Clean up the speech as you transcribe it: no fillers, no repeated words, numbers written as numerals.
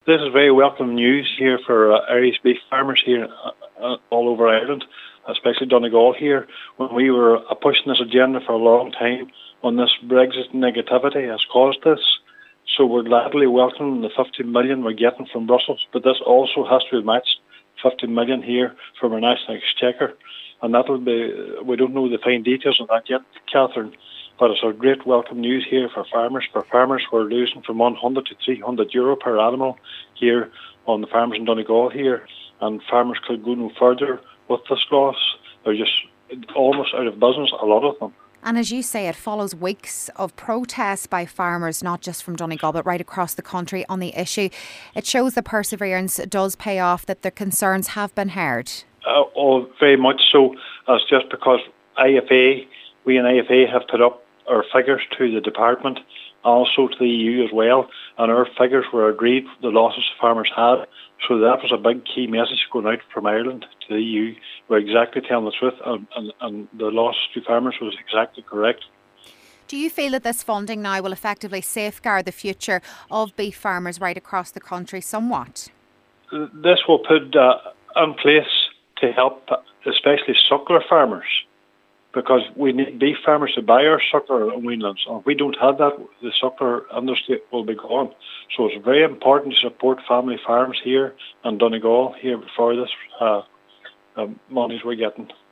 This is very welcome news here for Irish beef farmers here all over Ireland, especially Donegal here. When we were pushing this agenda for a long time on this Brexit negativity has caused this. So we're gladly welcoming the 50 million we're getting from Brussels, but this also has to be matched 50 million here from our national exchequer. And that'll be, we don't know the fine details of that yet, Catherine, but it's a great welcome news here for farmers. For farmers, we're losing from 100 to 300 euro per animal here on the farmers in Donegal here, and farmers could go no further with this loss. They're just almost out of business, a lot of them. And as you say, it follows weeks of protests by farmers, not just from Donegal, but right across the country on the issue. It shows that perseverance does pay off, that their concerns have been heard. Very much so. That's just because we in IFA have put up our figures to the department, also to the EU as well, and our figures were agreed, the losses farmers had. So that was a big key message going out from Ireland to the EU. We're exactly telling the truth, and the loss to farmers was exactly correct. Do you feel that this funding now will effectively safeguard the future of beef farmers right across the country somewhat? This will put in place to help especially suckler farmers, because we need beef farmers to buy our suckler in Weenlands. And if we don't have that, the suckler industry will be gone. So it's very important to support family farms here in Donegal here for this monies we're getting.